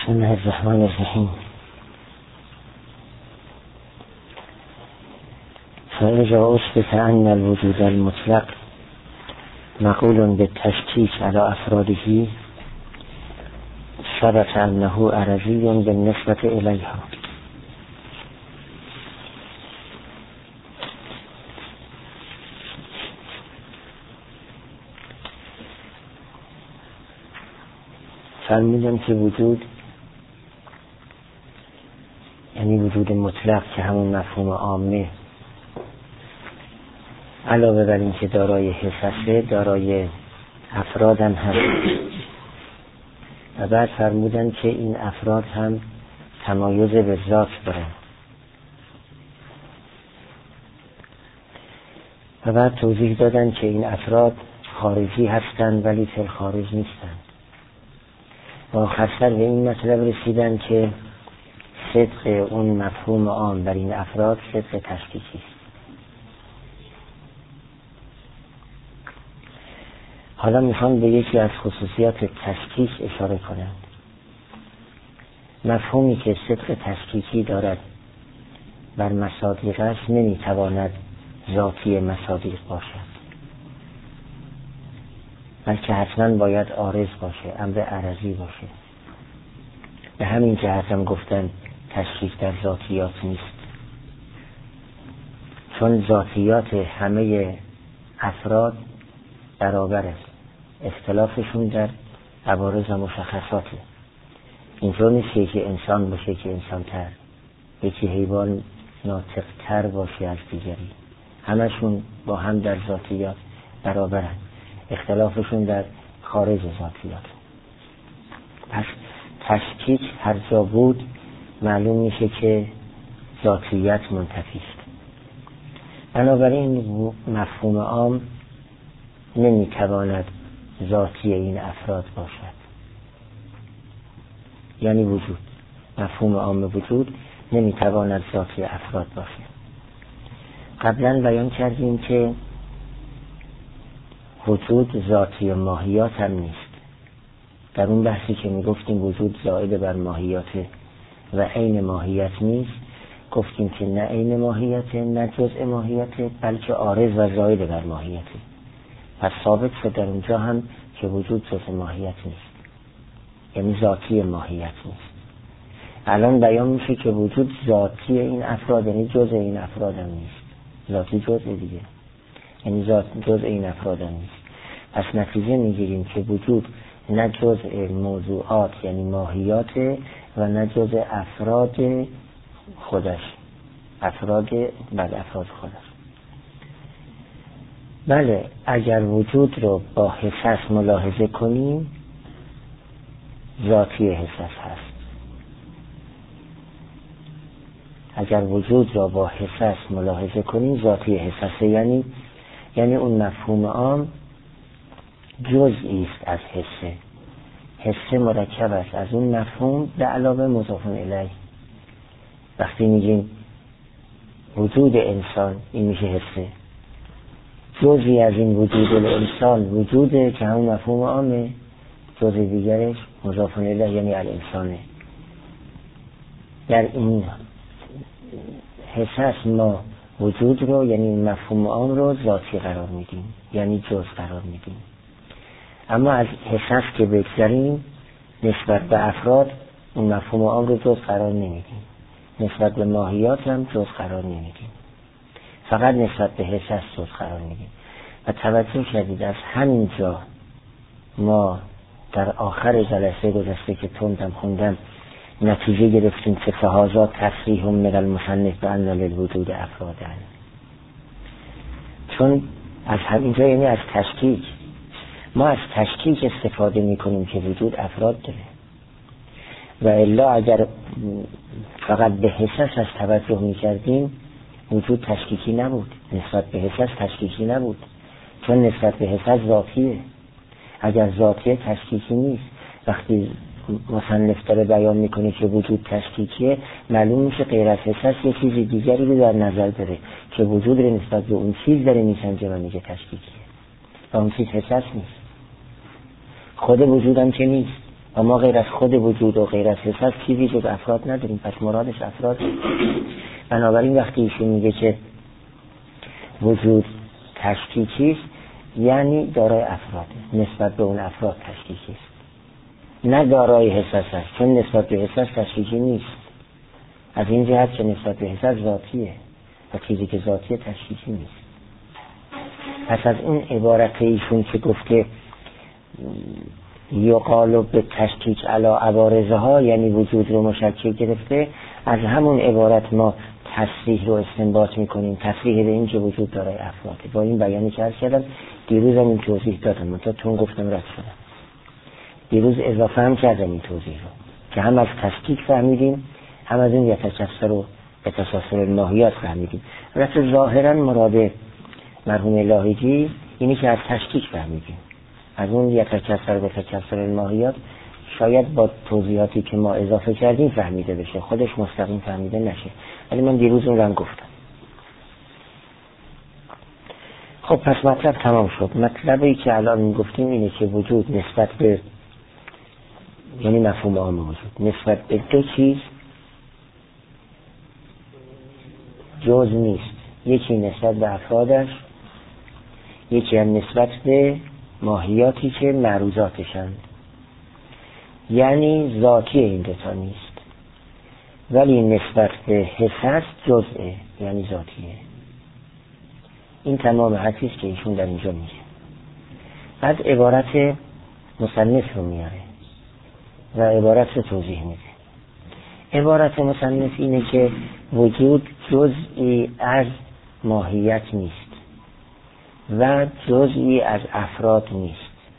بسم الله الرحمن الرحیم. فإذا أثبت أن الوجود المطلق مقول بالتشکیک على أفراده ثبت أنه عرضی بالنسبة إليها. فرمودم که وجود یعنی وجود مطلق که همون مفهوم عامه، علاوه بر این که دارای حساسه دارای افراد هم هست. و بعد فرمودن که این افراد هم تمایز به ذات دارن. و بعد توضیح دادن که این افراد خارجی هستند ولی فی الخارج نیستند. و آخرسر به این مطلب رسیدن که صدق اون مفهوم عام بر این افراد صدق تشکیکی است. حالا میخوام به یکی از خصوصیات تشکیک اشاره کنم. مفهومی که صدق تشکیکی دارد بر مصادیق است نمیتواند ذاتی مصادیق باشد، بلکه حتما باید عارض باشه، امر عرضی باشه. به همین جهت هم گفتن تشکیک در ذاتیات نیست، چون ذاتیات همه افراد برابر است، اختلافشون در عوارض و مشخصاته. اینطور نیست که انسان باشه که انسان تر، یکی حیوان ناطق تر باشه از دیگری، همشون با هم در ذاتیات برابرند، اختلافشون در خارج ذاتیات. پس تشکیک هر جا بود معلوم میشه که ذاتیت منتفی است. بنابراین مفهوم عام نمیتواند ذاتی این افراد باشد، یعنی وجود، مفهوم عام وجود نمیتواند ذاتی افراد باشد. قبلا بیان کردیم که وجود ذاتی ماهیات هم نیست. در اون بحثی که میگفتیم وجود زائد بر ماهیات و عین ماهیت نیست، گفتیم که نه عین ماهیت نه جزء ماهیت، بلکه عارض و زائد بر ماهیت. پس ثابت شد در اونجا هم که وجود جزء ماهیت نیست، یعنی ذاتی ماهیت نیست. الان بیان میشه که وجود ذاتی این افراد، یعنی جزء این افراد هم نیست. ذاتی جزء دیگه، یعنی جزء این افراد هم نیست. پس نتیجه میگیریم که وجود نه جزء موضوعات یعنی ماهیات و نه جزء افراد خودش، افراد خودش. بله، اگر وجود رو با حساس ملاحظه کنیم ذاتی حساس هست. اگر وجود را با حساس ملاحظه کنیم ذاتی حساسه، یعنی اون مفهوم عام جزئی است از حسه. حسه مرکب است از اون مفهوم به علاوه مضاف الیه. وقتی میگیم وجود انسان، این میشه حسه. جزئی از این وجود انسان وجوده که همون مفهوم عامه، جزء دیگرش مضاف الیه یعنی الانسانه. در این حساس ما وجود رو یعنی مفهوم عام رو ذاتی قرار میدیم، یعنی جز قرار میدیم. اما از حساس که بگذاریم نسبت به افراد اون مفهوم عام رو جز قرار نمیدیم، نسبت به ماهیات هم جز قرار نمیدیم، فقط نسبت به حساس جز قرار میدیم. و توجه کردید از همینجا ما در آخر جلسه گذشته که تندم خوندم نتیجه گرفتیم که فهذا تصریح من المصنف بأن للوجود افرادا. چون از همینجا یعنی از تشکیک، ما از تشکیک استفاده میکنیم که وجود افراد داره. و الا اگر فقط به حساس از توجه میکردیم وجود تشکیکی نبود، نسبت به حساس تشکیکی نبود، چون نسبت به حساس ذاتیه. اگر ذاتیه تشکیکی نیست. وقتی مصنف داره بیان میکنه که وجود تشکیکیه، معلوم میشه غیر از حساس یه چیزی دیگری رو در نظر داره که وجود رو نسبت به اون چیز داره میسنجه و میگه تشکیکیه، و اون چیز حساس نیست. خود وجودم که نیست، و ما غیر از خود وجود و غیر از حس چیزی جز افراد نداریم، پس مرادش افراد. بنابراین وقتی ایشون میگه که وجود تشکیکی است، یعنی دارای افراد، نسبت به اون افراد تشکیکی است، نه دارای حس است، چون نسبت به حس تشکیکی نیست. از این جهت که نسبت به حس ذاتیه و چیزی که ذاتیه تشکیکی نیست. پس از اون عبارت ایشون که گفته یقال به تشکیک علی عوارضها، یعنی وجود رو مشکل گرفته، از همون عبارت ما تصریح رو استنباط میکنیم، تصریح به این که وجود دارای افراده. با این بیانی که عرض کردم دیروز هم این توضیح دادم، من تون گفتم رد شدم. دیروز اضافه هم کردم این توضیح رو که هم از تشکیک فهمیدیم، هم از این یتکسر و یتکسر الماهیات فهمیدیم. البته ظاهرا مراد مرحوم لاهیجی اینی که از تشکیک فهمیدیم، از اون یتکسر و یتکسر الماهیات شاید با توضیحاتی که ما اضافه کردیم فهمیده بشه، خودش مستقیم فهمیده نشه، ولی من دیروز اون رو هم گفتم. خب پس مطلب تمام شد. مطلبی که الان میگفتیم اینه که وجود نسبت به، یعنی مفهوم عام وجود نسبت به دو چیز جز نیست، یکی نسبت به افرادش، یکی هم نسبت به ماهیاتی که معروضاتشند، یعنی ذاتی این دوتا نیست، ولی نسبت به حس جزءه، یعنی ذاتیه. این تمام حدیث که ایشون در اینجا میگه. بعد عبارت مصنف رو میاره و عبارت رو توضیح میده. عبارت مصنف اینه که وجود جزئی از ماهیت نیست و جزئی از افراد نیست.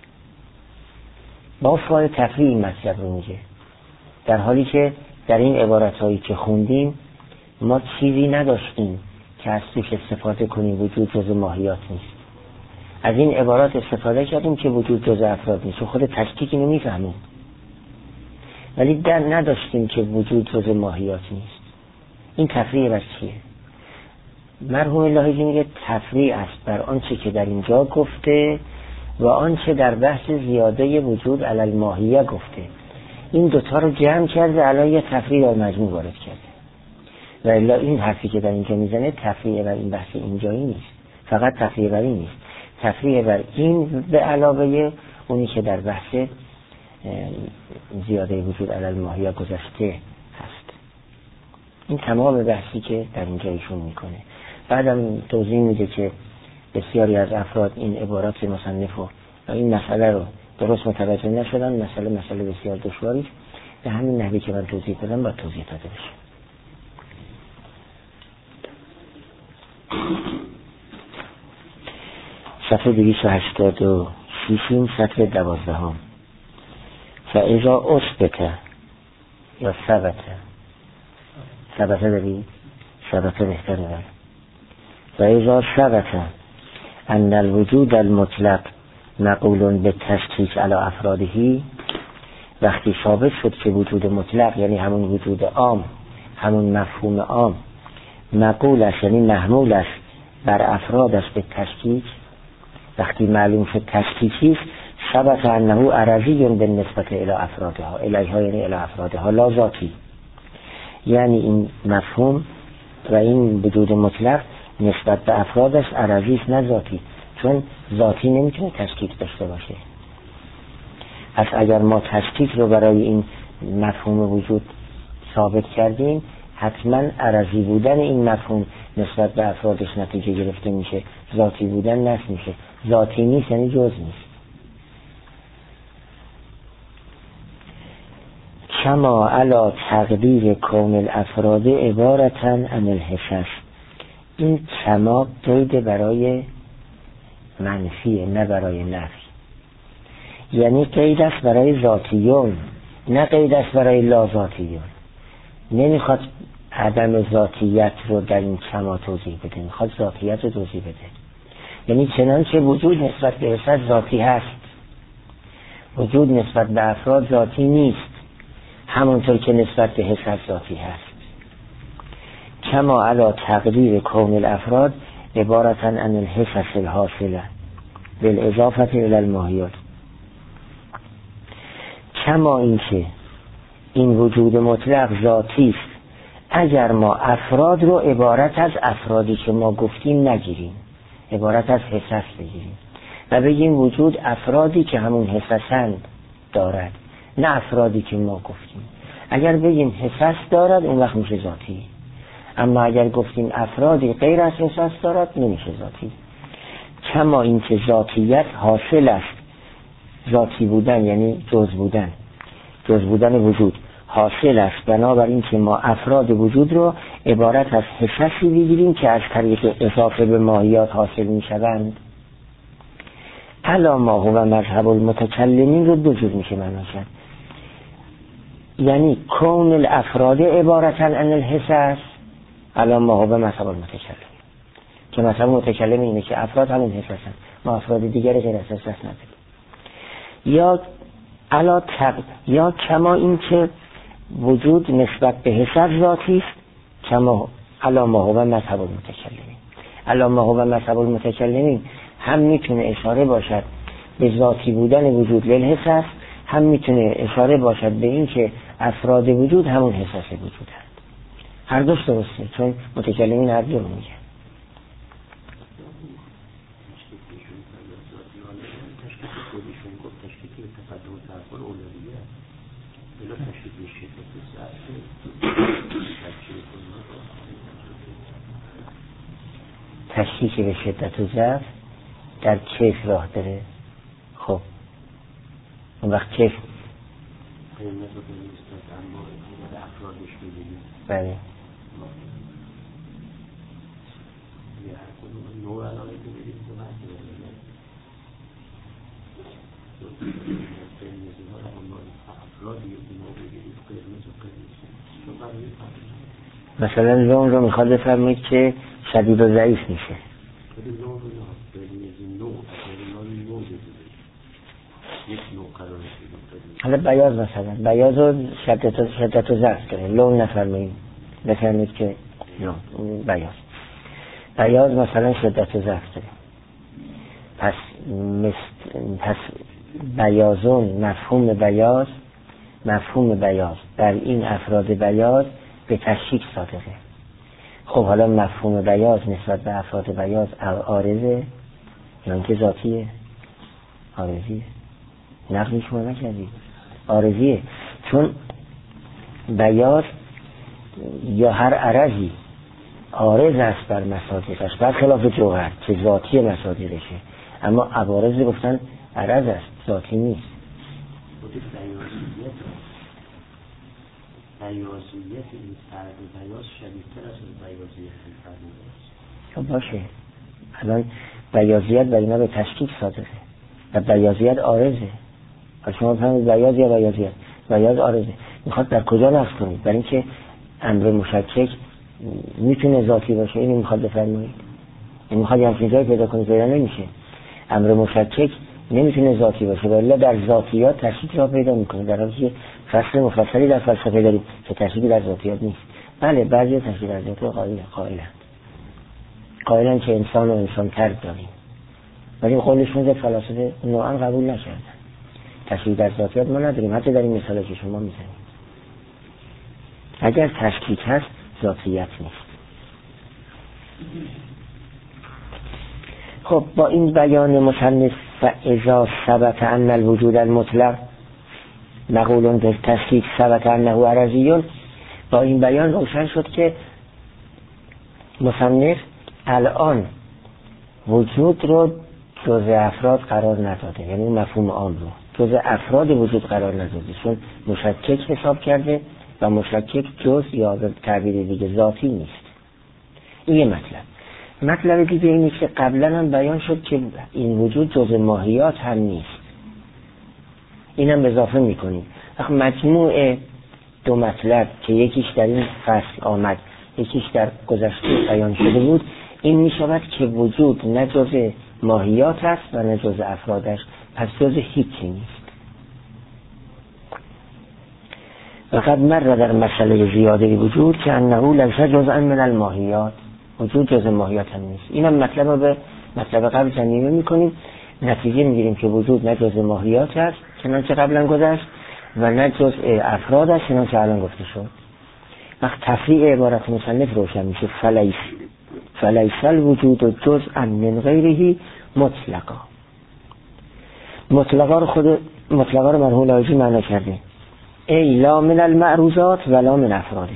با فای تفریع این مطلب رو میگه، در حالی که در این عبارت هایی که خوندیم ما چیزی نداشتیم که از توش استفاده کنیم وجود جز ماهیات نیست. از این عبارات استفاده کردیم که وجود جز افراد نیست، خود تشکیک اینو میفهمیم، ولی در نداشتیم که وجود جز ماهیات نیست. این تفریع بر چیه؟ مرحوم لاهیجی میگه تفریع است بر آنچه که در اینجا گفته و آنچه در بحث زیاده وجود علی الماهیه گفته. این دوتا رو جمع کرده علی یه تفریع در مجموع وارد کرده. و الا این حرفی که در اینجا میزنه تفریع بر این بحث اینجایی نیست، فقط تفریع بر این نیست، تفریع بر این به علاوه اونی که در بحث زیاده وجود علی الماهیه گذشته هست. این تمام بحثی که در اینجا ایشون میکنه. بعدم توضیح میده که بسیاری از افراد این عبارات مصنف و این مسئله رو درست متوجه نشدن، مسئله بسیار دشواری، به همین نحوی که من توضیح دادم باید توضیح داده بشه. صفحه 286 صفحه 12 فاذا اثبت یا ثبت داری؟ ثبت بهتره داری. فاذا ثبت ان الوجود المطلق مقول به تشکیک علی افرادهی، وقتی ثابت شد که وجود مطلق یعنی همون وجود عام، همون مفهوم عام، مقول است یعنی محمول است بر افراد است به تشکیک، وقتی معلوم شد تشکیکی است، ثبت انه عرضی به نسبت الی افرادها، الیها یعنی الی افرادها لا ذاتی، یعنی این مفهوم و این وجود مطلق نسبت به افرادش عرضی است نه ذاتی، چون ذاتی نمیتونه تشکیک داشته باشه. پس اگر ما تشکیک رو برای این مفهوم وجود ثابت کردیم، حتما عرضی بودن این مفهوم نسبت به افرادش نتیجه گرفته میشه، ذاتی بودن نفی میشه. ذاتی نیست یعنی جز نیست. کما علی تقدیر کون الافراد عبارتا عن الحسس، این کما قید برای منفیه نه برای نفی، یعنی قید است برای ذاتیون نه قید است برای لا ذاتیون. نمیخواد عدم ذاتیت رو در این کما توضیح بده، میخواد ذاتیت رو توضیح بده. یعنی چنانچه وجود نسبت به حسد ذاتی هست، وجود نسبت به افراد ذاتی نیست، همونطور که نسبت به حسد ذاتی هست. کما علی تقدیر کون الافراد عبارتا عن الحسس الحاصله بالاضافه الى الماهیات، کما اینکه این وجود مطلق ذاتی است اگر ما افراد رو عبارت از افرادی که ما گفتیم نگیریم، عبارت از حسس بگیریم و بگیم وجود افرادی که همون حسسند دارد، نه افرادی که ما گفتیم. اگر بگیم حسس دارد اون وقت میشه ذاتی، اما اگر گفتیم افرادی غیر از حسس دارد نمیشه ذاتی. کما اینکه ذاتیت حاصل است، ذاتی بودن یعنی جز بودن وجود حاصل است بنابراین که ما افراد وجود رو عبارت از حسسی بگیریم که از طریق اضافه به ماهیات حاصل می شوند. الا ما هو مذهب المتکلمین رو دو جور میشه معنا کرد، یعنی کون الافراد عبارتا عن الحسس، الا ما هو مذهب المتکلمین، که مذهب متکلم اینه که افراد همون حسسن، ما افراد دیگری غیر از حسس نداریم. یا کما این که وجود نسبت به حسس ذاتی است، کما الا ما هو مذهب المتکلمین. الا ما هو مذهب المتکلمین هم میتونه اشاره باشد به ذاتی بودن وجود للحسس، هم میتونه اشاره باشد به این که افراد وجود همون حسس وجودند. هر دوش درسته، چون متکلمین هر دو رو میگن. تشکیک به شدت و ضعف در کیف راه داره. خب اون وقت کیف بله مثلا لون رو میخواد بفرمایید که شدید و ضعیف میشه. حالا بیاض مثلا بیاض و شدت و ضعف داره، لون نفرمایید، بفرمایید که لون بیاض مثلا شدت و ضعف داره. پس بیاضون مفهوم بیاض در این افراد بیاض به تشکیک صادقه. خب حالا مفهوم بیاض نسبت به افراد بیاض عارضه یا که ذاتیه؟ عارضیه. نقلی شما نکردید، عارضیه، چون بیاض یا هر عرضی عارض است بر مصادیقش، برخلاف جوهر که ذاتی مصادیقشه، اما عوارض گفتن عرض است، ذاتی نیست. بیاضیت این فرد بیاض شدیدتر از بیاضیت این فرد بیاض. خب باشه، الان بیاضیت برای اینا به تشکیک صادقه و بیاضیت عارضه. شما بفهمید بیاض یا بیاض عارضه، میخواد در کجا نقص کنید؟ برای اینکه امر مشکک میتونه ذاتی باشه، اینو میخواد بفرمایید. این میخواد یه همچین جایی پیدا کنید، پیدا نمیشه. امر مشکک نمیتونه ذاتی باشه، ولی در ذاتیات تشکیک را پیدا میکنه، در حالی که فصل مفصلی در فلسفه داریم که تشکیک در ذاتیات نیست. بله بعضی تشکیک در ذاتیات قائلن که انسان و انسان تر داریم، ولی قولشون در فلاسفه نوعا قبول نکردن. تشکیک در ذاتیات ما نداریم، حتی در این مثالی که شما میزنید. اگر تشکیک هست ذاتیت نیست. خب با این بیان مصنف فاذا ثبت ان الوجود المطلق نقول به تشکیک ثبت انه عرضی، با این بیان روشن شد که مصنف الان وجود رو جزء افراد قرار نداده، یعنی مفهوم عام رو جزء افراد وجود قرار نداده، چون مشکک حساب کرده و مشکک جز یا به تعبیر دیگه ذاتی نیست. این یه مطلب دیگه اینه که قبلا هم بیان شد که این وجود جزء ماهیات هم نیست. اینم اضافه میکنیم. مجموع دو مطلب که یکیش در این فصل آمد یکیش در گذشته بیان شده بود، این میشود که وجود نه جزء ماهیات است و نه جزء افرادش، پس جزء هیچی نیست. وقد مر در مسئله زیاده وجود که انه لیس جزءا من الماهیات، وجود جزء ماهیات هم نیست. اینم مطلب رو به مطلب قبل زمینه میکنیم، نتیجه میگیریم که وجود نه جزء ماهیات است چنانچه قبلا گذشت و نه جزء افراد است، چنانچه الان گفته شد. وقت تفریع عبارت مصنف روشن میشه. فلیس الوجود جزءا من غیره مطلقا. مطلقا رو مرحوم لاهوجی معنا کرده ای لا من المعروضات ولا من افراده.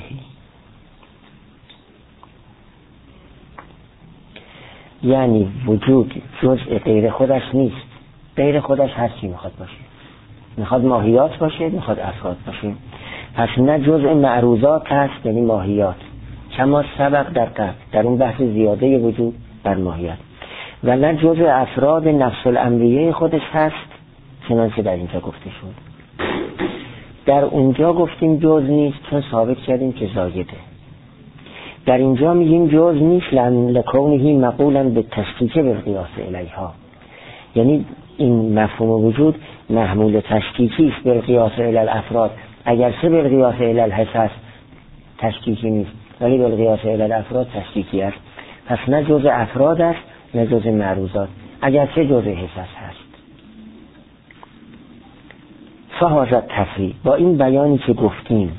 یعنی وجود جزء غیر خودش نیست، غیر خودش هر چی میخواد باشه، میخواد ماهیات باشه، میخواد افراد باشه. پس نه جزء معروضات هست یعنی ماهیات، کما سبق در قبل در اون بحث زیاده وجود بر ماهیت، و نه جزء افراد نفس الامریه خودش هست چنانچه در اینجا گفته شد. در اونجا گفتیم جز نیست چون ثابت کردیم که زایده. در اینجا میگیم جز نیست لکونهی مقولا به تشکیک بالقیاس الیها، یعنی این مفهوم وجود محمول تشکیکی است بالقیاس الی الافراد. اگرچه بالقیاس الی الحس است تشکیکی نیست، ولی بالقیاس الی الافراد تشکیکی است. پس نه جز افراد است نه جز معروضات، اگرچه جز حس هست. فهذا تفریع، با این بیانی که گفتیم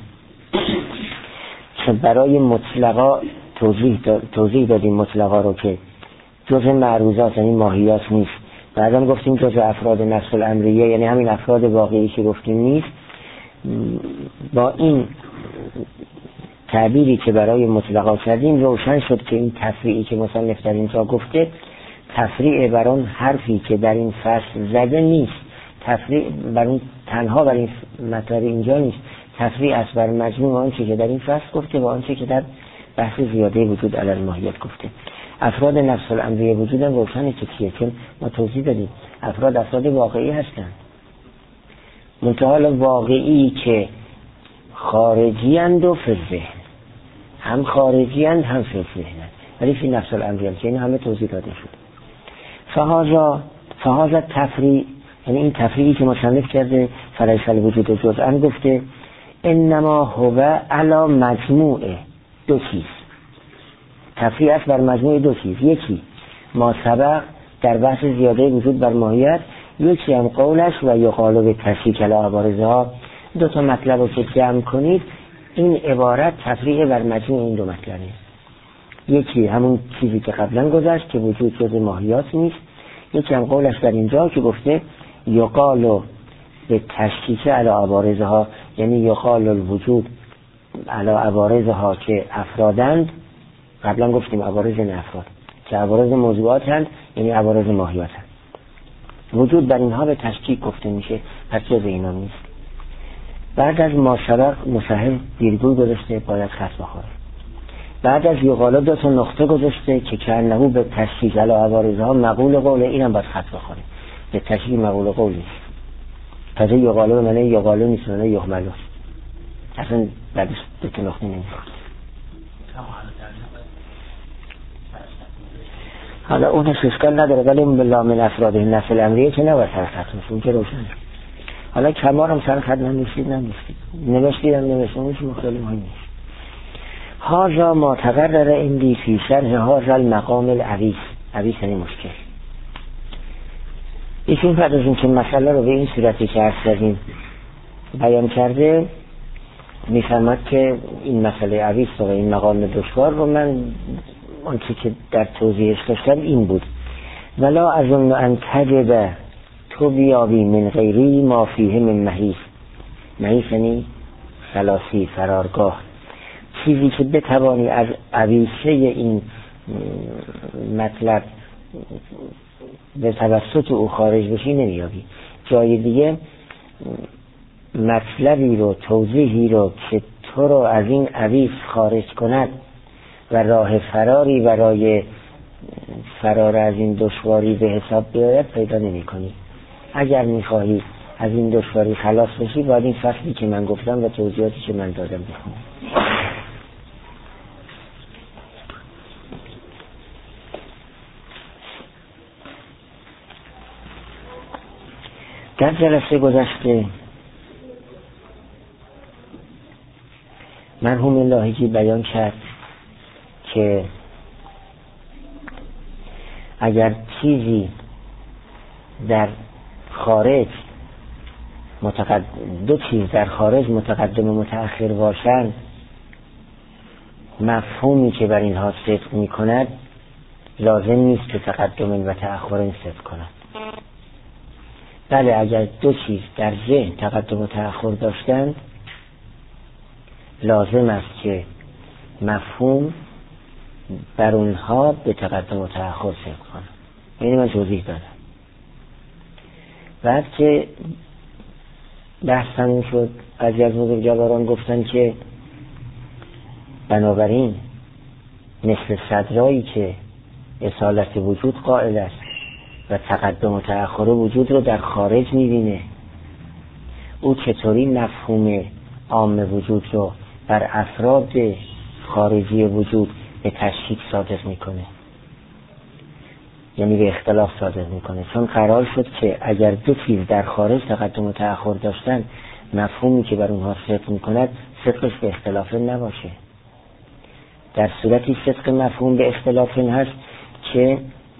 که برای مطلقا توضیح دادیم مطلقا رو که جز معروضات یعنی ماهیات نیست، بعدم گفتیم جز افراد نفس الامریه یعنی همین افراد واقعی که گفتیم نیست. با این تعبیری که برای مطلقا کردیم روشن شد که این تفریعی که مصنف در اینجا گفته تفریع بر اون حرفی که در این فصل زده نیست، تفریع بر اون تنها بر این مطلب اینجا نیست، تفریع است بر مجموع آنچه که در این فصل گفته و آنچه که در بحث زیاده وجود علی الماهیت گفته. افراد نفس الامریه وجود هم روشنه که چیه، چون ما توضیح دادیم افراد واقعی هستند، منتها واقعی که خارجی اند و فی ذهن، هم خارجی اند هم فی ذهن، ولی فی نفس الامریه که این همه توضیح داده شد. فهذا تفریع، یعنی این تفریعی که مصنف کرده فلیس الوجود جزءا گفته انما هو علی مجموع دو چیز، تفریع است بر مجموع دو چیز، یکی ما سبق در بحث زیاده وجود بر ماهیت، یکی هم قولش و یقال به تشکیک العوارضها. دو تا مطلب رو که جمع کنید این عبارت تفریع بر مجموع این دو مطلبه. یکی همون چیزی که قبلا گذشت که وجود جز ماهیات نیست، یکی هم قولش در اینجا که گفته یقال به تشکیک العوارضها، یعنی یقال الوجود العوارضها که افرادند. قبلا گفتیم عوارض نه افراد، که عوارض موضوعات هست یعنی عوارض ماهیات هست. وجود بر اینها به تشکیک گفته میشه، پس جز اینا نیست. بعد از ما سبق مصحح ویرگول گذاشته باید خط بخوره. بعد از یقالا دو تا نقطه گذاشته که کانه به تشکیک العوارضها مقول قول، اینم باید خط بخوره. به تشکیک مقول قول نیست، تازه یقالا به معنی یقالو نیست، معنی یحملو، اصلا بعدش دو تا نقطه نمیخواد. حالا اونش اشکال نداره، ولی اون بالله من افراد نفس الامریه که نباید سر خط میشه، اون که روشنه. حالا کمارم سر خط نمیشید نوشتید اونش مختلف مهم نیست. هذا ما تقرر عندي في شرح هذا المقام العویس. عویس یعنی مشکل. ایشون بعد از اینکه مسئله رو به این صورتی که عرض کردیم بیان کرده میفهمد که این مسئله عویس و این مقام دشوار رو من آنچه که در توضیحش داشتم این بود ولا اظن ان تجب تو بیابی من غیری ما فیه من محیث. محیث یعنی خلاصی، فرارگاه، چیزی که بتوانی از عویسه این مطلب به توسط او خارج بشی نمیابی. جای دیگه مطلبی رو توضیحی رو که تو رو از این عویس خارج کند و راه فراری برای فرار از این دشواری به حساب بیاید پیدا نمی کنی. اگر میخواهی از این دشواری خلاص بشی باید این فصلی که من گفتم و توضیحاتی که من دادم بخونی. در جلسه گذشته مرحوم لاهیجی بیان کرد که اگر چیزی در خارج دو چیز در خارج متقدم و متأخر باشند، مفهومی که بر اینها صدق می کند لازم نیست که تقدم و تأخر صدق کند. بله، اگر دو چیز در ذهن تقدم و تأخر داشتند لازم است که مفهوم بر اونها به تقدم و تأخر صدق کند. یعنی من توضیح دادم. بعد که بحث تموم شد، بعضی از بزرگواران گفتن که بنابراین مثل صدرایی که اصالت وجود قائل است و تقدم و تأخر وجود رو در خارج می‌بینه، او چطوری مفهوم عام وجود رو بر افراد خارجی وجود به تشکیک صادق میکنه، یعنی به اختلاف صادق میکنه؟ چون قرار شد که اگر دو چیز در خارج تقدم و تأخر داشتن، مفهومی که بر اونها صدق میکند صدقش به اختلاف نباشه. در صورتی صدق مفهوم به اختلاف هست که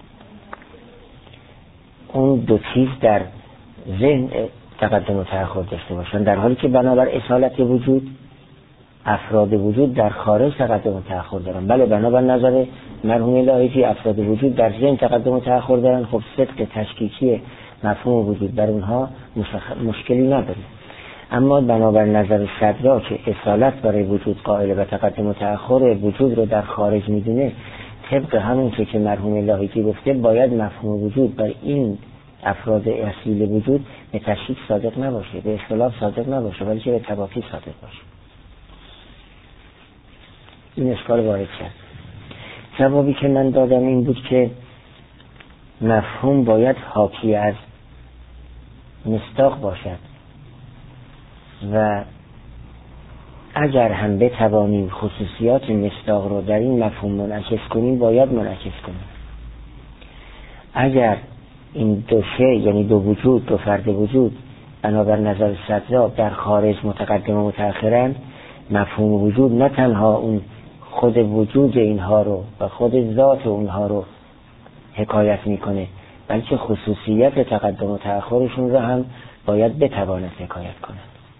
اون دو چیز در ذهن تقدم و تأخر داشته باشن، در حالی که بنابر اصالت وجود افراد وجود در خارج تقدم و تأخر دارن. بله، بنابر نظر مرحوم لاهیجی افراد وجود در ذهن تقدم و تأخر دارن. خب صدق تشکیکی مفهوم وجود بر اونها مشکلی نداره. اما بنابر نظر صدرا که اصالت برای وجود قائل و تقدم و تأخر وجود رو در خارج میدونه، طبق همون که مرحوم لاهیجی گفته باید مفهوم وجود بر این افراد اصیل وجود به تشکیک صادق نباشه، به اختلاف صادق نباشه، ولی که به تباطی صادق باشه. این اشکال وارد کرد. جوابی که من دادم این بود که مفهوم باید حاکی از مصداق باشد و اگر هم بتوانیم خصوصیات مصداق رو در این مفهوم منعکس کنیم باید منعکس کنیم. اگر این دو شی، یعنی دو وجود، دو فرد وجود، بنابر نظر صدرا در خارج متقدم و متأخرن، مفهوم وجود نه تنها اون خود وجود اینها رو و خود ذات اونها رو حکایت میکنه، بلکه خصوصیت تقدم و تأخرشون رو هم باید بتواند حکایت کنه.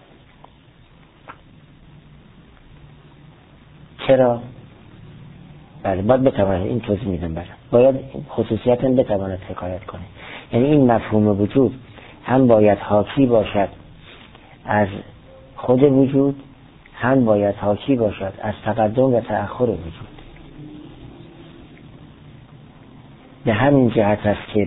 چرا؟ بله، باید بتواند. این توضیح میدم. بله، باید خصوصیت هم بتواند حکایت کنه. یعنی این مفهوم وجود هم باید حاکی باشد از خود وجود، هم باید حاکی باشد از تقدم و تأخر وجود. به همین جهت است که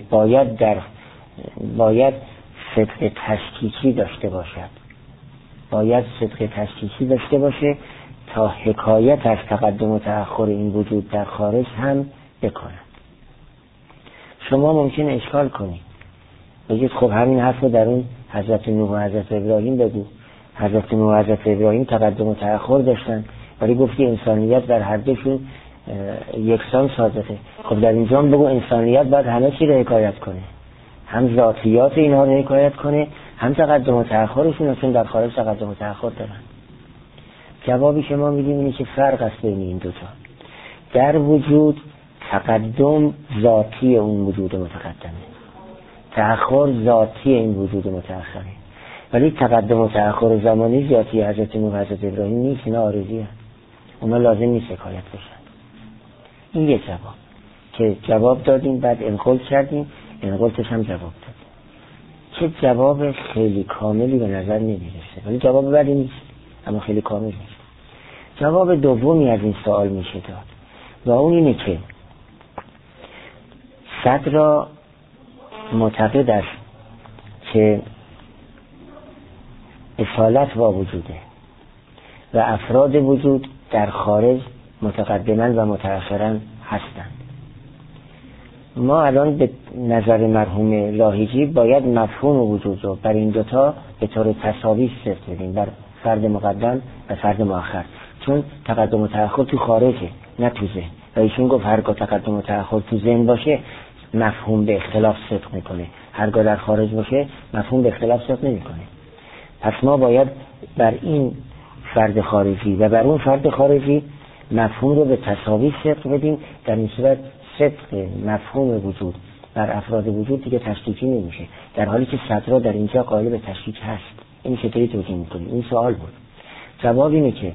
باید صدق تشکیکی داشته باشد، باید صدق تشکیکی داشته باشه تا حکایت از تقدم و تأخر این وجود در خارج هم بکند. شما ممکن اشکال کنید، بگید خب همین حرف رو در اون حضرت نوح و حضرت ابراهیم بگو. حضرت نوح و حضرت ابراهیم تقدم و تأخر داشتن، ولی گفتی انسانیت در هر دوشون یکسان صادقه. خب در اینجا بگو انسانیت باید همه چی رو حکایت کنه، هم ذاتیات اینها رو حکایت کنه، هم تقدم و تأخرشون، چون در خارج تقدم و تأخر دارن. جوابی که ما میدیم اینه که فرق است بین این دوتا. در وجود تقدم ذاتی اون وجود متقدمه، تأخر ذاتی این وجود متأخره. ولی تقدم و تأخر زمانی ذاتی حضرت نوح و حضرت ابراهیم نیست، اینا عارضی هست، اونا لازم نیست حکایت بشن. این یه جواب که جواب دادیم، بعد انقل کردیم، انقلتش هم جواب دادیم. چه جواب خیلی کاملی به نظر نمیرسه، ولی جواب بدی نیست، اما خیلی کامل نیست. جواب دومی از این سوال میشه داد و اون اینه که صدرا معتقد است که اصالت با وجوده و افراد وجود در خارج متقدمن و متأخرن هستند. ما الان به نظر مرحوم لاهیجی باید مفهوم وجود رو بر این دوتا به طور تساوی صرف بدیم، بر فرد مقدم و فرد مؤخر، چون تقدم و تأخر تو خارجه نه تو ذهن. و ایشون گفت هرگاه تقدم و تأخر تو ذهن باشه مفهوم به اختلاف صدق میکنه، هرگاه در خارج باشه مفهوم به اختلاف صدق نمیکنه. پس ما باید بر این فرد خارجی و بر اون فرد خارجی مفهوم رو به تساوی صدق بدیم. در این صورت صدق مفهوم وجود بر افراد وجود دیگه تشکیکی نمیشه، در حالی که صدرا در اینجا قائل به تشکیک هست. این چطوری توجیه میکنید؟ این سوال بود. جواب اینه که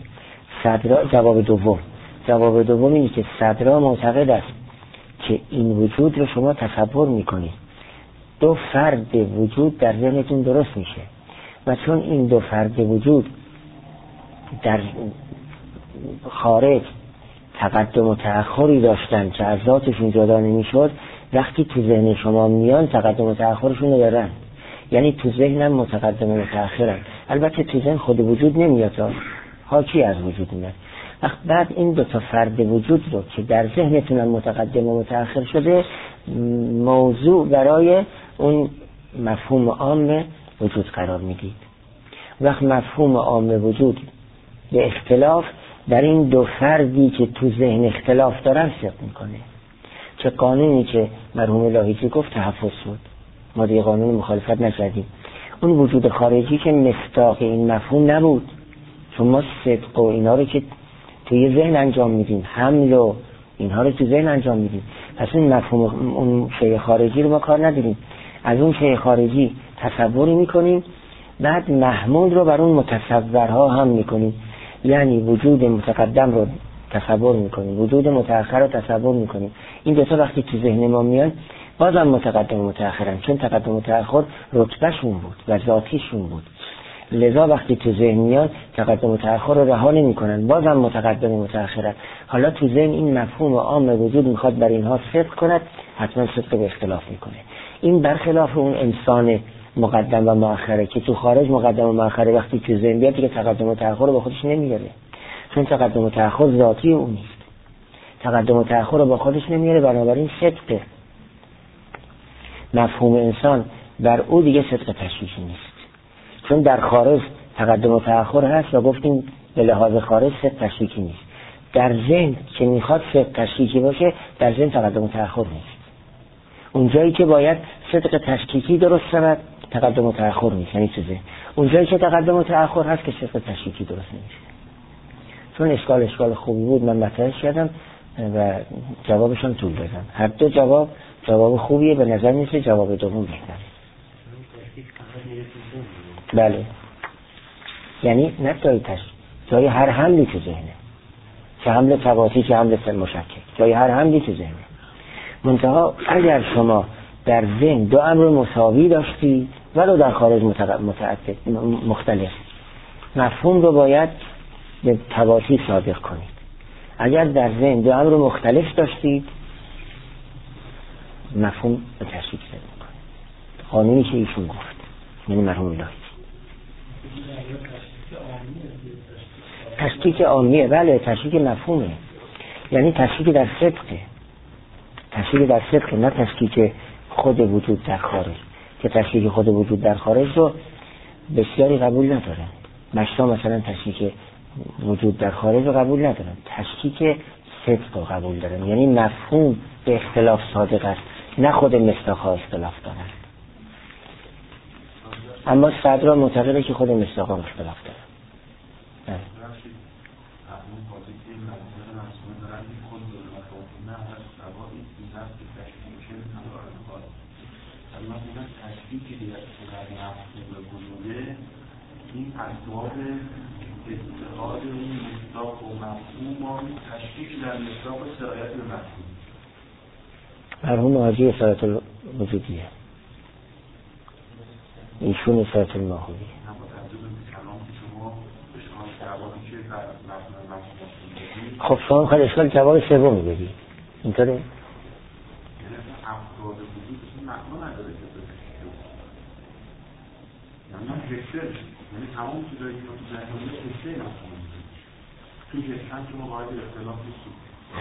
جواب دوم اینه که صدرا معتقد است که این وجود رو شما تصور میکنید، دو فرد وجود در ذهنتون درست میشه و چون این دو فرد وجود در خارج تقدم و تأخری داشتن که از ذاتشون جدا نمیشد، وقتی تو ذهن شما میان تقدم و تأخرشون رو دارن، یعنی تو ذهنم متقدم و متأخرن. البته تو ذهن خود وجود نمیاد، حاکی از وجود میاد. بعد این دو تا فرد وجود رو که در ذهنتون متقدم و متأخر شده موضوع برای اون مفهوم عام وجود قرار میدید. وقت مفهوم عام وجود به اختلاف در این دو فردی که تو ذهن اختلاف دارن صدق میکنه. چه قانونی که مرحوم لاهیجی گفت تحفظ بود، ما دیگه قانون مخالفت نکردیم. اون وجود خارجی که مصداق این مفهوم نبود، چون ما صدق و اینا رو که توی ذهن انجام میدیم، حمل و اینها رو تو ذهن انجام میدیم، پس این مفهوم اون شیء خارجی رو ما کار نداریم. از اون شیء خارجی تصوری میکنیم، بعد محمول رو بر اون متصورها هم میکنیم، یعنی وجود متقدم رو تصور میکنیم، وجود متأخر رو تصور میکنیم. این دو تا وقتی تو ذهن ما میان بازم متقدم و متأخرن، چون تقدم و تأخر رتبهشون بود و ذاتیشون بود. لذا وقتی تو ذهن میان تقدم و تأخر رو رها نمیکنن، بازم متقدم و متأخرن. حالا تو ذهن این مفهوم عام وجود میخواد بر اینها صدق کند، حتما صدق به اختلاف میکنه. این برخلاف اون انسان مقدم و مؤخره که تو خارج مقدم و مؤخره، وقتی تو ذهن بیاد دیگه تقدم و تأخر رو با خودش نمیاره، چون تقدم و تأخر ذاتی اون نیست. تقدم و تأخر رو با خودش نمیاره، بنابراین صدق مفهوم انسان بر او دیگه صدق تشریکی نیست، چون در خارج تقدم و تأخر هست و گفتیم به لحاظ خارج صدق تشریکی نیست. در ذهن که میخواد صدق تشریکی باشه، در ذهن تقدم و تأخر نیست. اونجایی که باید صدق تشکیکی درست شود تقدم و تأخر نیست، یعنی تو ذهن. اونجایی که تقدم و تأخر هست که صدق تشکیکی درست نمیشه. چون اشکال خوبی بود، من مطرحش کردم و جوابشون طول دادم. هر دو جواب خوبیه، به نظر میسه جواب دوم بهتره. بله، یعنی نه جای هر حملی تو ذهنه، چه حمل تواتی چه حمل مشکک، جای هر حملی تو ذهنه. منتها اگر شما در ذهن دو امر مساوی داشتی ولو در خارج متعدد مختلف، مفهوم رو باید به تواتی صادق کنید. اگر در ذهن دو امر مختلف داشتید، مفهوم به تشکیک صادق کنید. قانونی که ایشون گفت، یعنی مرحوم الهی تشکیک عامیه. بله، تشکیک مفهومه، یعنی تشکیک در صدقه، تشکیک در صدقه، نه تشکیک خود وجود در خارج. که تشکیک خود وجود در خارج رو بسیاری قبول ندارن. مشتا مثلا تشکیک وجود در خارج رو قبول ندارن، تشکیک صدق رو قبول دارن، یعنی مفهوم به اختلاف صادق است، نه خود مصداق‌ها اختلاف دارن. اما صدر معتقده که خود مصداق‌ها اختلاف دارن. این اسباب اتحاد این مصداق و مفهوم و تشکیک در مصداق و سرایت به مفهوم. مرحوم حاجی اصالت الوجودیه، ایشون اصالت الماهویه. خب شما خواهد اشکال جواب سومی بدی اینطوره؟ یعنی تمام چیزایی که ما تو ذهنمون هسته نفهمیم توی هستن که ما باید اختلاف نیستیم.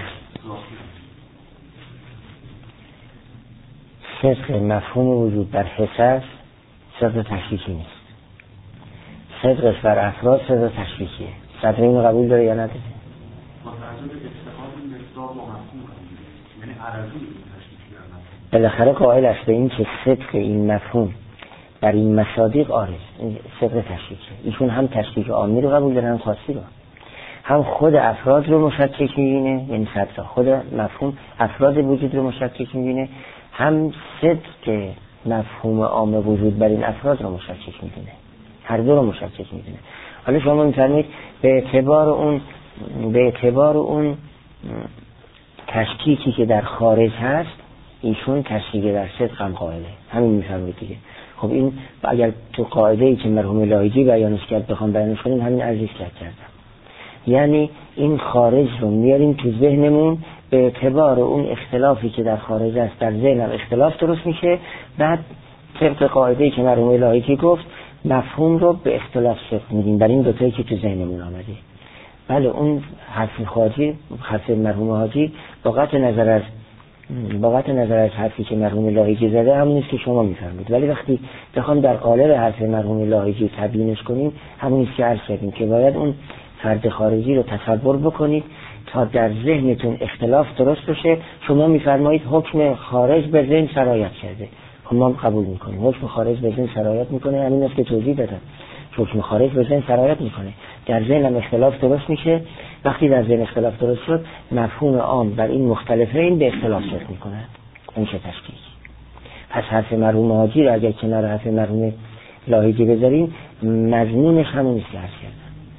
صدق مفهوم وجود در حس است، صدق تشکیکی نیست. صدقش بر افراد صدق تشکیکیه. صدق اینو قبول داره یا نداره؟ با توجه به اتحاد مصداق با مفهوم یعنی عرضی تشکیکی در مفهوم. بالاخره قائل است به این که صدق این مفهوم در این مصادیق آرز صدق تشکیکه. ایشون هم تشکیک عامی رو قبول دارن، هم خاصی رو، هم خود افراد رو مشکک میبینه، یعنی صدق خود مفهوم افراد وجود رو مشکک میبینه، هم صدق مفهوم عام وجود بر این افراد رو مشکک میبینه. هر دو رو مشکک میدونه. حالا شما میفرمایید به اعتبار اون تشکیکی که در خارج هست ایشون تشکیک در صدق هم قائله. همین میفرمایید دیگه. خب این اگر تو قاعده‌ای که مرحوم لاهیجی بیانش کرد بخوام بیانش کنیم همین عزیز کردم. یعنی این خارج رو میاریم تو ذهنمون به اعتبار اون اختلافی که در خارج است در ذهن اختلاف درست میشه، بعد طبق قاعده‌ای که مرحوم لاهیجی گفت مفهوم رو به اختلاف صرف میدیم بر این دو تایی که تو ذهنمون آمده. بله اون حرف مرحوم حاجی با قطع نظر از حرفی که مرحوم لاهیجی زده همون نیست که شما میفرمایید، ولی وقتی بخوام در قالب حرف مرحوم لاهیجی تبیینش کنیم همون نیست که عرض کردیم که باید اون فرد خارجی رو تصور بکنید تا در ذهنتون اختلاف درست بشه. شما میفرمایید حکم خارج به ذهن سرایت کرده، خب ما قبول میکنیم حکم خارج به ذهن سرایت میکنه، همین است که توضیح دادم. حکم خارج به ذهن سرایت میکنه، در ذهن هم اختلاف درست میشه. وقتی در ذهن اختلاف درست شد مفهوم عام بر این مختلفه این به اختلاف صرف میکنه. این چه تشکیک؟ پس حرف مرحوم حاجی رو اگر کنار حرف مرحوم لاهیجی بذاریم مضمونش همون است که عرض کردم.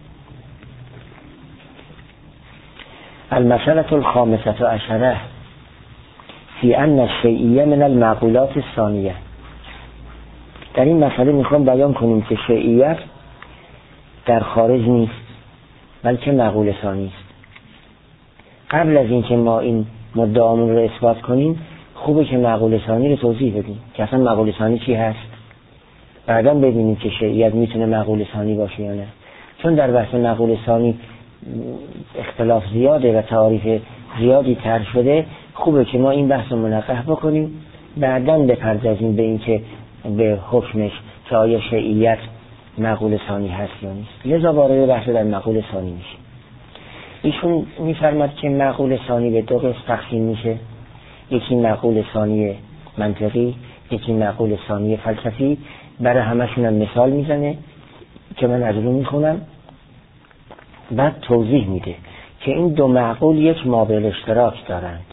المسألة الخامسة عشرة في أن الشیعیه من المعقولات الثانیه. در این مسئله میخوام بیان کنیم که شیعیت در خارج نیست بلکه معقول ثانی است. قبل از اینکه ما این مدعامون رو اثبات کنیم خوبه که معقول ثانی رو توضیح بدیم که اصلا معقول ثانی چی هست، بعداً ببینیم که شیعیت میتونه معقول ثانی باشه یا نه. چون در بحث معقول ثانی اختلاف زیاده و تعاریف زیادی طرح شده، خوبه که ما این بحث رو منقح بکنیم بعداً بپردازیم به این که به حکمش که آیا شیعیت معقول ثانی هست یا نیست. لذا وارد بحث در معقول ثانی میشه. ایشون میفرماد که معقول ثانی به دو قسم تقسیم میشه، یکی معقول ثانی منطقی، یکی معقول ثانی فلسفی. برای همشون هم مثال میزنه که من از رو میخونم، بعد توضیح میده که این دو معقول یک مابعد اشتراک دارند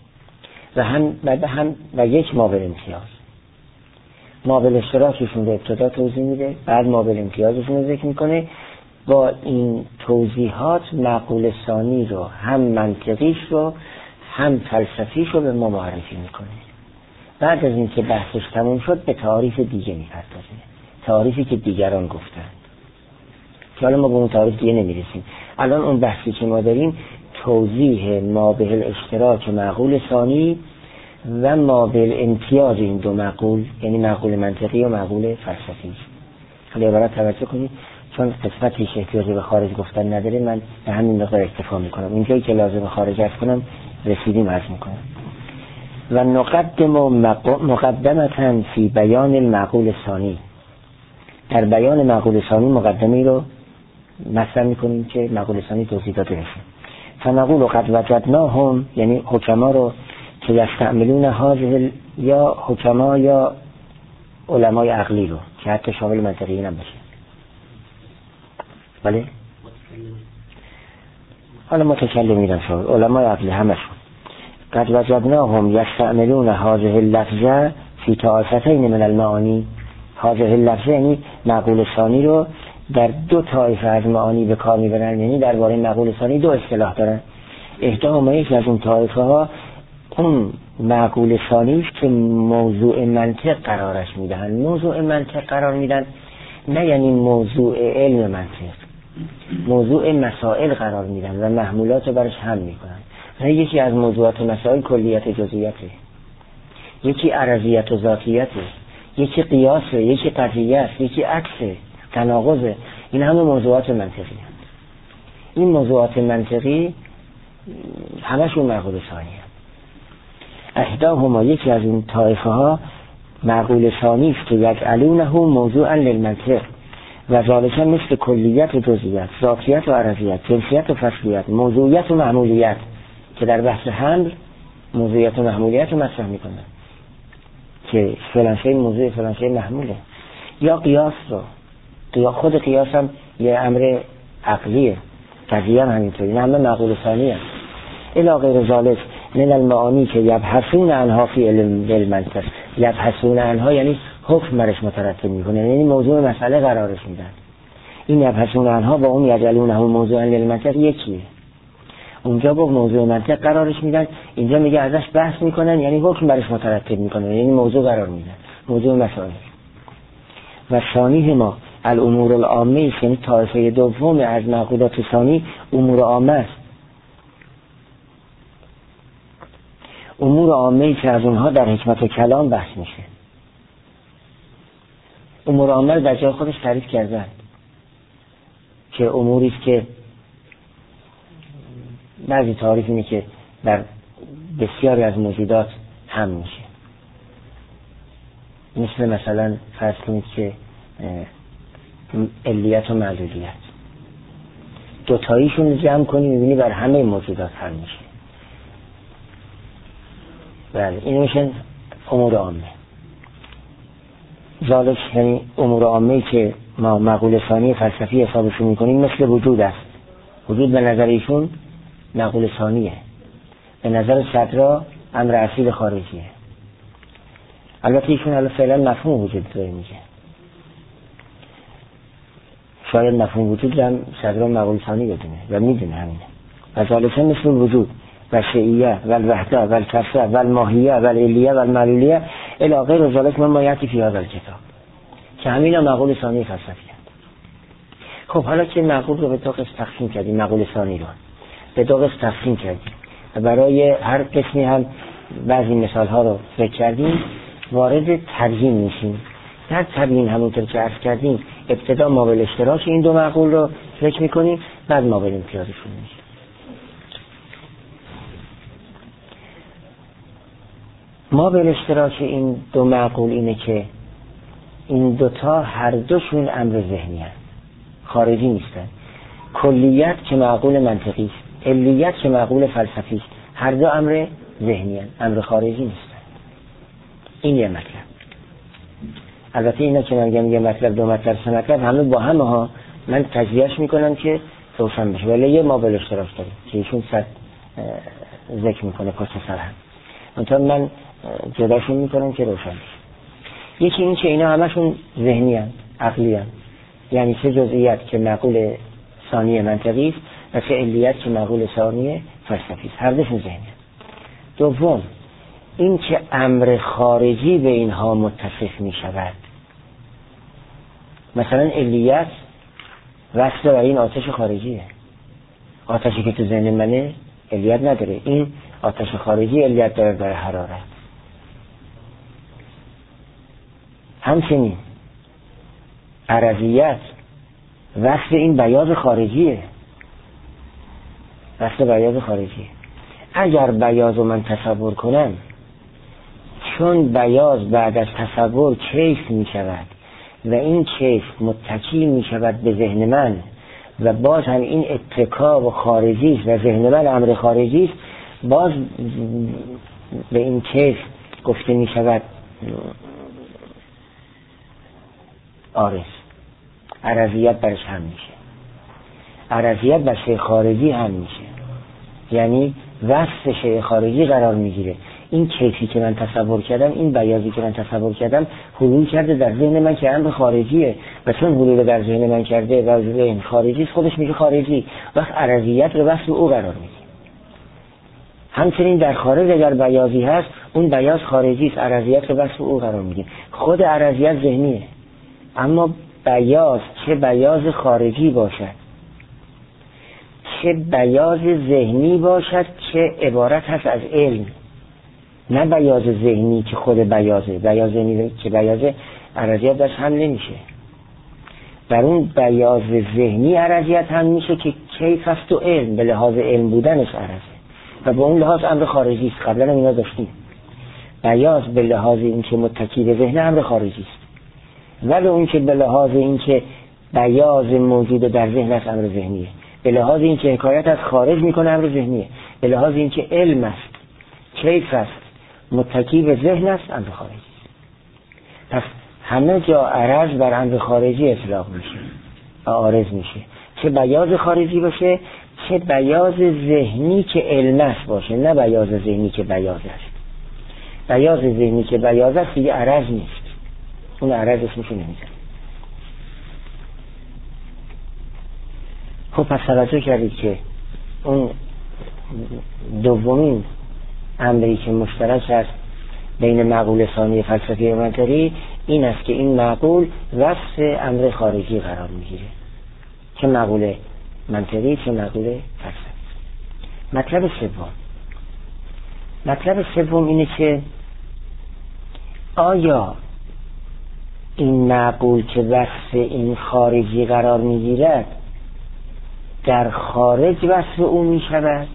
و یک مابعد امتیاز. مابعد اشتراکشون رو ابتدا توضیح میده، بعد مابعد امتیازشون رو ذکر میکنه. با این توضیحات معقول ثانی رو هم منطقیش رو هم فلسفیش رو به ما معرفی میکنه. بعد از اینکه بحثش تموم شد به تعاریف دیگه میپردازه، تعاریفی که دیگران گفتند که حالا ما به اون تعاریف دیگه نمیرسیم. الان اون بحثی که ما داریم توضیح مابعد اشتراک معقول ثانی و مابعد امتیاز این دو معقول، یعنی معقول منطقی و معقول فلسفی. حالا عبارت توجه کنید چون قسمتی احتیاجی به خارج گفتن نداره، من به همین مقدار اکتفا میکنم. اینجایی که لازم خارج عرض کنم رسیدیم عرض میکنم. و نقدم مقدمتا فی بیان المعقول ثانی. در بیان معقول ثانی مقدمه رو مطرح میکنیم که معقول ثانی توضیح داده بشه. فنقول قد وجدناهم، یعنی حکما رو که یستعملون هذه یا حکما یا علمای عقلی رو که حتی شامل منطقیین هم بشه. بله؟ حالا متکلمین شامل علمای عقلی همشون. قد وجدناهم یستعملون هذه اللفظه فی طائفتین من المعانی. هذه اللفظه یعنی معقول ثانی رو در دو طایفه از معانی به کار میبرن، یعنی درباره معقول ثانی دو اصطلاح دارن. احداهما یکی از اون طایفه ها اون معقول ثانی است که موضوع منطق قرارش میدن. موضوع منطق قرار میدن نه یعنی موضوع علم منطق، موضوع مسائل قرار میدن و محمولات رو برش حل میکنن. نه یکی از موضوعات مسائل کلیت جزئیاته، یکی عرضیت و ذاتیته، یکی قیاسه، یکی قضیه، یکی عکسه، تناقضه. این همه موضوعات منطقی هست. این موضوعات منطقی همشون معقول ثانی هست. احداهما یکی از این طایفه ها معقول ثانی است که یجعلونه موضوعا للمنطق و ذالک مثل کلیت و جزئیات، ذاتیت و عرضیت، جنسیت و فصلیت، موضوعیت و معمولیت که در بحث حمل موضوعیت و معمولیت رو مطرح میکنن که فلان شی موضوع فلان شی محموله. یا قیاس رو، یا خود قیاس هم یه امر عقلیه، قضیه هم همینطوری، نه همه معقول ثانی هست. الی غیر ذالک من المعانی که یبحثون عنها فی علم المنطق. یبحثون عنها یعنی حکم برش مترتب میکنه، یعنی موضوع مسئله قرارش میدن. این یبحثون عنها با اون یجعلونه موضوعا للمنطق یکیه. اونجا با موضوع منطق قرارش میدن، اینجا میگه ازش بحث میکنن، یعنی حکم برش مترتب میکنن، یعنی موضوع قرار میدن، موضوع مسائل. و ثانی ما الامور العامه، یعنی طایفه دوم از معقولات ثانی امور عامه است. امور عامه که از اونها در حکمت و کلام بحث میشه. امور عامه در جای خودش تعریف کردن که اموری است که بعضی تعریف اینه که در بسیاری از موجودات هم میشه، مثلا فرض کنید که علیت و معلولیت، دوتاییشون جمع کنی میبینی بر همه موجودات هم میشه. بله، این میشن امور عامه. ذالک یعنی امور عامه که ما معقول ثانی فلسفی حسابشون میکنیم مثل وجود است. وجود به نظر ایشون معقول ثانیه، به نظر صدرا امر اصیل خارجیه. البته ایشون الان فعلا مفهوم وجود داره میگه، شاید مفهوم وجود هم صدرا معقول ثانی بدونه و میدونه همینه. و ذالک مثل وجود و شیعیه و الوحده و الکسره و الماهیه و العلیه و المعلولیه الی غیر ذالک مما یأتی فی هذا الکتاب، که همینا معقول ثانی فلسفی هست. خب حالا که معقول رو به دو قسم تقسیم کردیم، معقول ثانی رو به دو قسم تقسیم کردیم و برای هر قسمی هم بعضی مثال ها رو فکر کردیم، وارد تبیین میشیم. در تبیین همونطور که عرض کردیم ابتدا مابل اشتراک این دو معقول رو فکر میکنیم، بعد مابل امتیازشون میشه. مابل اشتراک این دو معقول اینه که این دوتا هر دوشون امر ذهنی هست، خارجی نیستن. کلیت که معقول منطقی است، علیت که معقول فلسفی است، هر دو امر ذهنی هست، امر خارجی نیستن. این یه مطلب. البته اینا که من میگم یه مطلب، دو مطلب، سه مطلب، همه با همه ها من تجزیهش میکنم که روشن بشه، ولی یه مابل اشتراک داره که ایشون صد ذکر میکنه پشت سر هم، منطقه من جداشون میکنم که روشن بشه. یکی این که اینا همشون ذهنی هست، عقلی هست، یعنی چه جزئیات که معقول ثانی منطقی است و چه علیت که معقول ثانی فلسفی است، هر دوشون ذهنی هست. دوم این که امر خارجی به اینها متصف می شود، مثلا علیت وصل برای این آتش خارجیه، آتشی که تو ذهن منه علیت نداره، این آتش خارجی علیت داره برای حرارت. همچنین عرضیت وصل این بیاض خارجیه، وصل بیاض خارجیه. اگر بیاض رو من تصور کنم، چون بیاض بعد از تصور کیف می شود و این کیف متکی می شود به ذهن من و باز هم این اتکا و خارجی است و ذهن من امر خارجی است، باز به این کیف گفته می شود عارض. عرضیت برش هم میشه، عرضیت بر شیء خارجی هم میشه، یعنی وصف شیء خارجی قرار میگیره. این کیفی که من تصور کردم، این بیاضی که من تصور کردم حلول کرده در ذهن من که امر خارجیه و چون حلول در ذهن من کرده و ذهن خارجی خودش میشه خارجی، وقت عرضیت رو وصف او قرار میده. همچنین در خارج اگر بیاضی هست، اون بیاض خارجی است، عرضیت رو وصف او قرار میده. خود عرضیت ذهنیه، اما بیاض چه بیاض خارجی باشد چه بیاض ذهنی باشد که عبارت هست از علم، نه بیاض ذهنی که خود بیاضه، بیاض ذهنی که بیاضه عرضیت داشت هم نمیشه. در اون بیاض ذهنی عرضیت هم میشه که کیف است و علم، به لحاظ علم بودنش عرضه و به اون لحاظ امر خارجی است. قبلا هم اینا داشتیم، بیاض به لحاظ این که متکی به ذهن امر خارجی است، ولی اون که به لحاظ این که بیاض موجود در ذهن است امر ذهنیه، به لحاظ این که حکایت از خارج میکنه امر ذهنیه، به لحاظ این که علم است، کیف است، متکی به ذهن است امر خارجی است. پس همه جا عرض بر امر خارجی اطلاق میشه و عارض میشه، چه بیاض خارجی باشه چه بیاض ذهنی که علم است باشه، نه بیاض ذهنی که بیاض است. بیاض ذهنی که بیاض است دیگه عرض نیست، اون عرض اسمشو نمیزن. خب پس توجه کردید که اون دومین امری که مشترک است بین معقول ثانی فلسفی و منطقی این است که این معقول وصف امر خارجی قرار میگیره، چه معقول منطقی چه معقول فلسفی. مطلب سوم اینه که آیا این معقول که وصف این خارجی قرار میگیرد در خارج وصف او میشود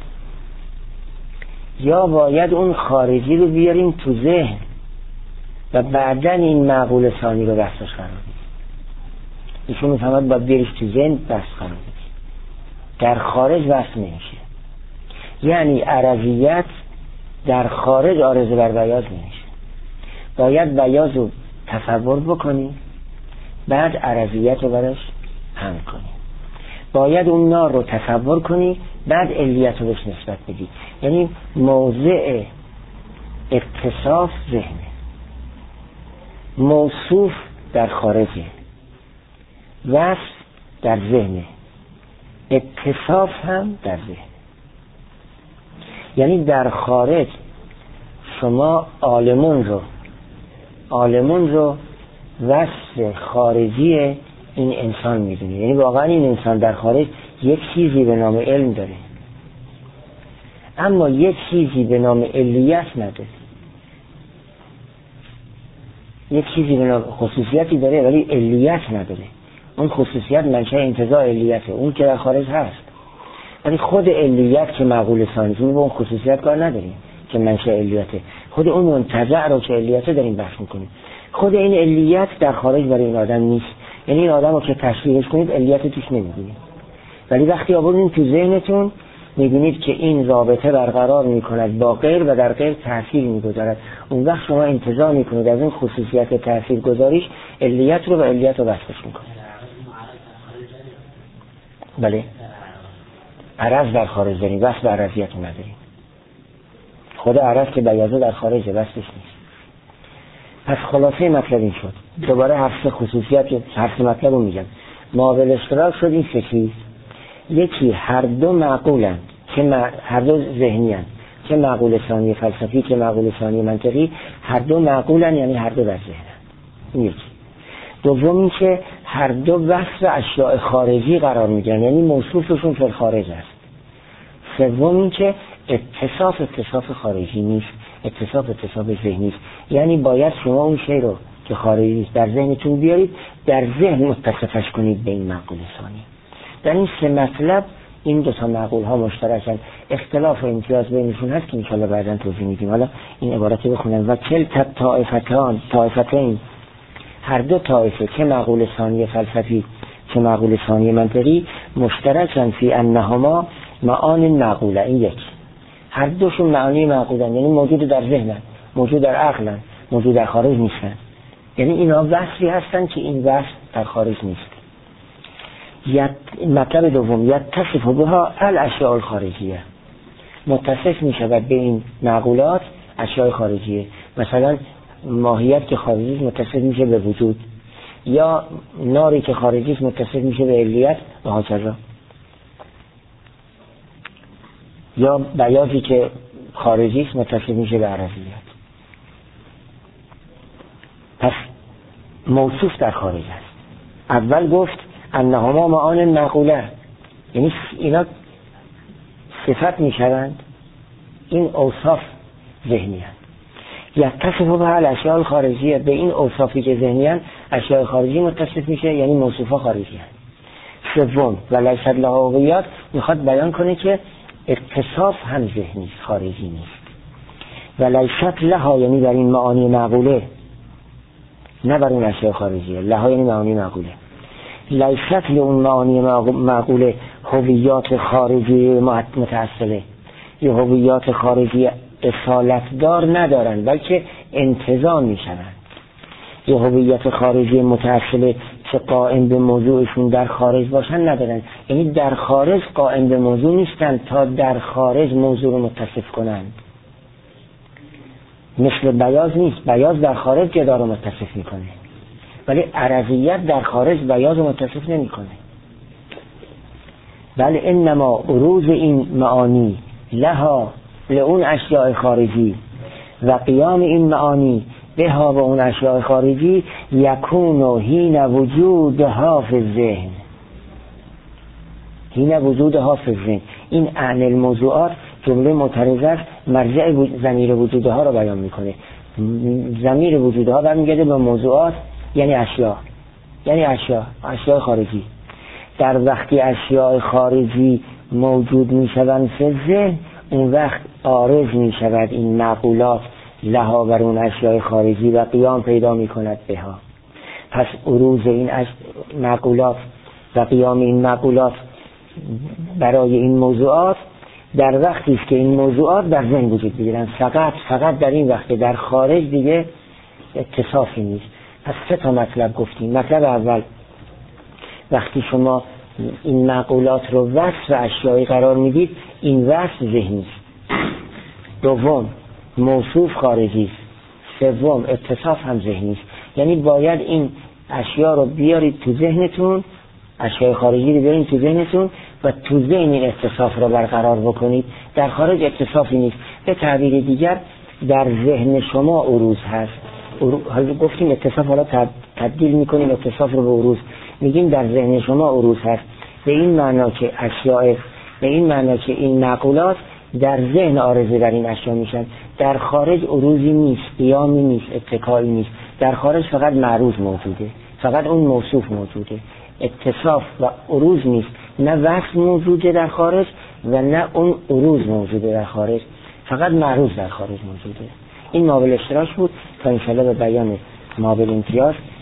یا باید اون خارجی رو بیاریم تو ذهن و بعداً این معقول ثانی رو وصفش قرار بدیم؟ ایشون میفهمد باید بیاریش تو ذهن وصف قرار بدیم، در خارج وصف نمیشه. یعنی عرضیت در خارج عارضه بر بیاض نمیشه، باید بیاض رو تصور بکنی بعد عرضیت رو برش حمل کنی، باید اون نار رو تصور کنی بعد علیت رو بهش نسبت بدی. یعنی موضع اتصاف ذهنه، موصوف در خارجه، وصف در ذهنه، اتصاف هم در ذهن. یعنی در خارج شما عالمون رو وصف خارجی این انسان میدونید. یعنی واقعا این انسان در خارج یک چیزی به نام علم داره اما یک چیزی به نام علیت نداره، یک چیزی به نام خصوصیتی داره ولی علیت نداره. اون خصوصیت منشأ انتزاع علیته، اون که در خارج هست، ولی خود علیت که معقول ثانی با اون خصوصیت کار نداریم که منشأ علیته، خود اون منتزع رو که علیته داریم بحث میکنیم. خود این علیت در خارج برای این آدم نیست، یعنی این آدم رو که تشریحش کنید علیت توش نمیبینید، ولی وقتی آوردین تو ذهنتون میبینید که این رابطه برقرار میکند با غیر و در غیر تأثیر میگذارد. اون وقت شما انتزاع میکنید از این خصوصیت تأثیر گذاریش علیت رو و علیت رو وصفش میکنید. بله، عرض در خارج داریم، وصف عرضیت رو نداریم. خود عرض که بیازه در خارجه، وصفش نیست. پس خلاصه مطلب این شد. دوباره هفت خصوصیت هفت مطلب رو میگم. مابل اشتراک شد این سه چیز. یکی هر دو معقولن، هر دو ذهنی‌اند، چه معقول ثانی فلسفی که معقول ثانی منطقی، هر دو معقولن یعنی هر دو در ذهنن. این یکی. دوم این که هر دو وصف اشیاء خارجی قرار میگیرن، یعنی موصوفشون فی الخارج است. سوم این که اتصاف خارجی نیست، اتصاف ذهنی است. یعنی باید شما اون شی رو که خارجی است در ذهنتون بیارید، در ذهن متصفش کنید به این معقول ثانی. در این سه مطلب این دو تا معقول ها مشترکن، اختلاف و امتیاز بینشون هست که انشاءالله بعداً توضیح میدیم. حالا این عبارت بخونم: و کلتا طائفتین، هر دو طایفه که معقول ثانی فلسفی که معقول ثانی منطقی مشترکن فی انهما معانی معقوله. این یک، هر دوشون معانی معقولن، یعنی موجود در ذهنن، موجود در عقلن، موجود در خارج نیستن. یعنی اینا وصفی هستن که این وصف در خارج نیست. مطلب دوم، یتصف بها الاشیاء الخارجیه، متصف می شود به این معقولات اشیاء خارجیه. مثلا ماهیت که خارجی است متصف میشه به وجود، یا ناری که خارجی است متصف میشه به علیت و هاکذا، یا بیاضی که خارجی است متصف میشه به عرضیت. پس موصوف در خارج است. اول گفت انهما معان معقوله، یعنی اینا صفت میشوند، این اوصاف ذهنی هست. یتصف به الاشیاء الخارجیه، به این اوصافی که ذهنی هست اشیاء خارجی متصف میشه، یعنی موصوفا خارجی هست. سوم و لیست لها هویت، میخواد بیان کنه که اتصاف هم ذهنی خارجی نیست. و لیست لها یعنی بر این معانی معقوله، نه بر اون اشیاء خارجیه. لها یعنی معانی معقوله. لیست لون معانی معقوله هویات خارجی متأصله، یا هویات خارجی اصالتدار ندارن بلکه انتزاع میشوند. یا هویت خارجی متأصله که قائم به موضوعشون در خارج باشن ندارن، یعنی در خارج قائم به موضوع نیستن تا در خارج موضوع رو متصف کنند. مثل بیاض نیست، بیاض در خارج جدا رو متصف میکنه، ولی عرضیت در خارج بیاض متصف نمی کنه. بل انما عروض این معانی لها لون اشیاء خارجی و قیام این معانی بها و اون اشیاء خارجی یکون حین وجودها فی الذهن. حین وجودها فی الذهن، این عن الموضوعات جمله معترضه است، مرجع ضمیر وجودها را بیان میکنه. ضمیر وجودها برمیگرده به موضوعات، یعنی اشیاء، یعنی اشیاء خارجی. در وقتی اشیاء خارجی موجود میشوند فی ذهن، اون وقت عارض میشود این معقولات لها بر اون اشیاء خارجی و قیام پیدا میکند بها. پس عروض این معقولات و قیام این معقولات برای این موضوعات در وقتی است که این موضوعات در ذهن وجود بگیرن، فقط در این وقت، در خارج دیگه اتصافی نیست. پس 3 مطلب گفتیم. مطلب اول، وقتی شما این معقولات رو وصف اشیایی قرار میدید، این وصف ذهنی است. دوم، موصوف خارجی است. سوم، اتصاف هم ذهنی است. یعنی باید این اشیا رو بیارید تو ذهنتون، اشیای خارجی رو بیارید تو ذهنتون و تو ذهن این اتصاف رو برقرار بکنید. در خارج اتصافی نیست. به تعبیر دیگر در ذهن شما عروض هست. حالا گفتیم اتصاف، حالا تبدیل میکنیم اتصاف رو به عروض، میگیم در ذهن شما عروض هست. به این معنا که اشیاء، به این معنا که این معقولات در ذهن عارضه در این اشیا میشن. در خارج عروضی نیست، قیامی نیست، اتکایی نیست. در خارج فقط معروض موجوده، فقط اون موصوف موجوده. اتصاف و عروض نیست، نه وصف موجوده در خارج و نه اون عروض موجوده در خارج، فقط معروض در خارج موجوده. این مابل اشتراک بود تا انشاءالله به بیان مابل امتیاز